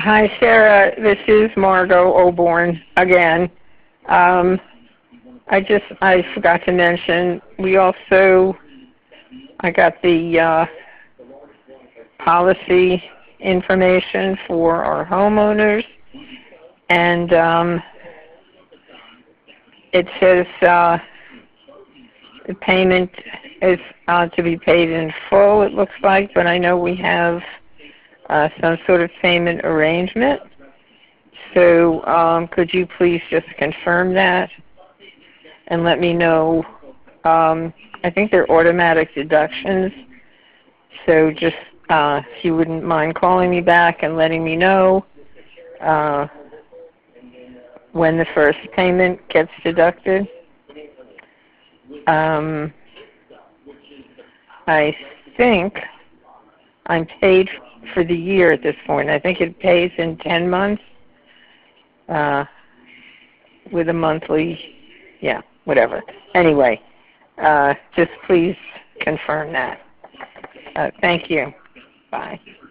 Hi, Sarah. This is Margot Oborn again. I forgot to mention, I got the policy information for our homeowners, and it says the payment is to be paid in full, it looks like, but I know we have some sort of payment arrangement. So could you please just confirm that and let me know? I think they're automatic deductions, so just if you wouldn't mind calling me back and letting me know when the first payment gets deducted. I think I'm paid for the year at this point. I think it pays in 10 months with a monthly, whatever. Anyway, just please confirm that. Thank you. Bye.